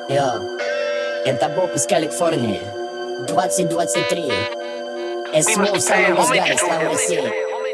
Йо, это Боб из Калифорнии. 2023. СМО в самом разгаре, слава России.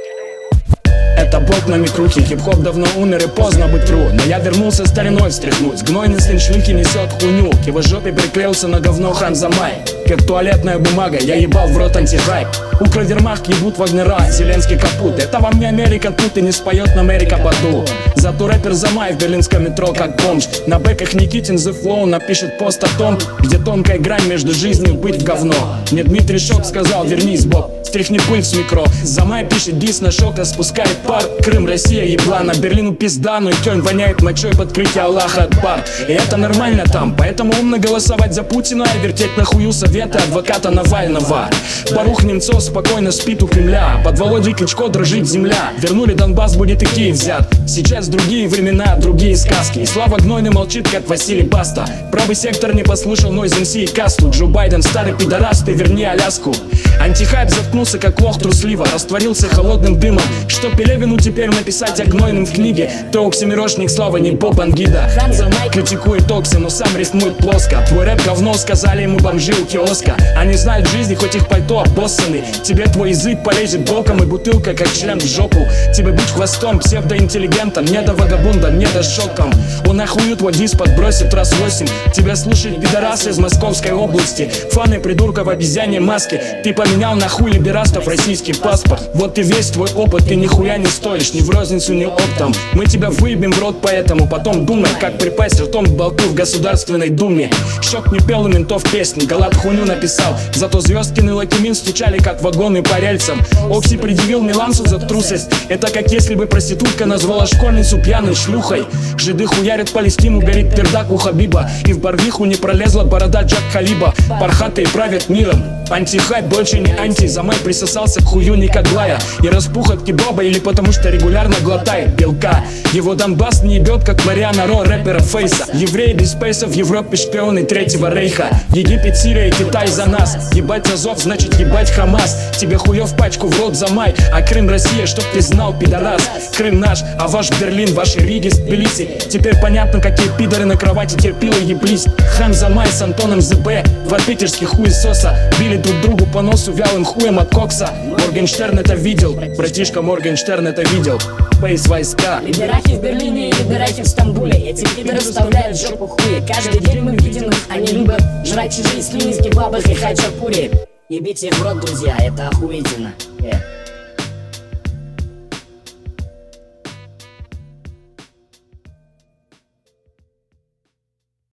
Это бог на микрухе, хип-хоп давно умер и поздно быть true. Но я вернулся стариной встряхнуть. Гнойный сын шлыки несет хуйню. К его жопе приклеился на говно Хан Замай. Как туалетная бумага, я ебал в рот антихайп. Укрвермахт ебут Вагнера, Зеленский капут. Это вам не Америка тут и не споет на Америка Баду. Зато рэпер Замай в берлинском метро как бомж. На бэках Никитин The Flow напишет пост о том, где тонкая грань между жизнью быть в говно. Мне Дмитрий Шок сказал: вернись, Боб, стряхни пыль с микро. Замай пишет дис на Шока, спускает пар. Крым, Россия, еблана, Берлину пизда, но и тёнь воняет мочой подкрытие Аллаха Акбар. И это нормально там, поэтому умно голосовать за Путина и вертеть на хую советы адвоката Навального. Барух Немцов спокойно спит у Кремля, под Володей Кличко дрожит земля. Вернули Донбасс, будет и Киев взят. Сейчас другие времена, другие сказки. И Слава Гнойный молчит, как Василий Баста. Правый сектор не послушал Noise MC и Касту. Джо Байден старый пидорас, ты верни Аляску. Антихайп заткнулся, как лох трусливо, растворился холодным дымом. Что Пелевину теперь написать о Гнойном в книге? То оксимирошник, Слава не Боб Ангида. Хан Замай критикует Окси, но сам рифмует плоско. Твой рэп говно, сказали ему бомжи у киоска. Они знают жизни, хоть их пальто обоссаны. Тебе твой язык полезет боком и бутылка, как член в жопу. Тебе быть хвостом, псевдоинтеллигентом, не до вагабунда, не до шоком. Он охую твой диск подбросит раз 8. Тебя слушает пидорас из Московской области. Фаны придурка в обезьяне маске. Ты поменял нахуй либерастов российский паспорт. Вот и весь твой опыт, ты нихуя не стоишь, ни в розницу, ни оптом. Мы тебя выебем в рот, поэтому потом думай, как припасть ртом к болту в Государственной Думе. Щек не пел у ментов песни, Галат хуйню написал. Зато Звездкин и Лакимин стучали, как вагоны по рельсам. Окси предъявил Милансу за трусость. Это как если бы проститутка назвала школьницу пьяной шлюхой. Жиды хуярят Палестину, горит пердак у Хабиба. И в Барвиху не пролезла борода Джак Халиба. Пархатые правят миром. Антихайп больше не анти. Замай присосался к хую Никоглая. И распух от кебаба или потому что регулярно глотает белка. Его Донбасс не ебет, как Мариана Ро, рэпера Фейса. Евреи без спейса, в Европе шпионы Третьего Рейха. Египет, Сирия, Китай за нас. Ебать Азов, значит ебать Хамас. Тебе хуев пачку в рот Замай. А Крым Россия, чтоб ты знал, пидорас. Крым наш, а ваш Берлин, ваши Риги, Тбилиси. Теперь понятно, какие пидоры на кровати терпилы еблись. Хан Замай с Антоном ЗБ, два питерских хуесоса били друг другу по носу вялым хуем от кокса. Моргенштерн это видел, братишка Моргенштерн это видел. Пейс войска. Либерахи в Берлине и либерахи в Стамбуле. Эти пидоры вставляют в жопу хуи. Каждый день мы видим их, они любят жрать чужие слюни в кебабах и хачапури. Ебите в рот, друзья, это охуительно.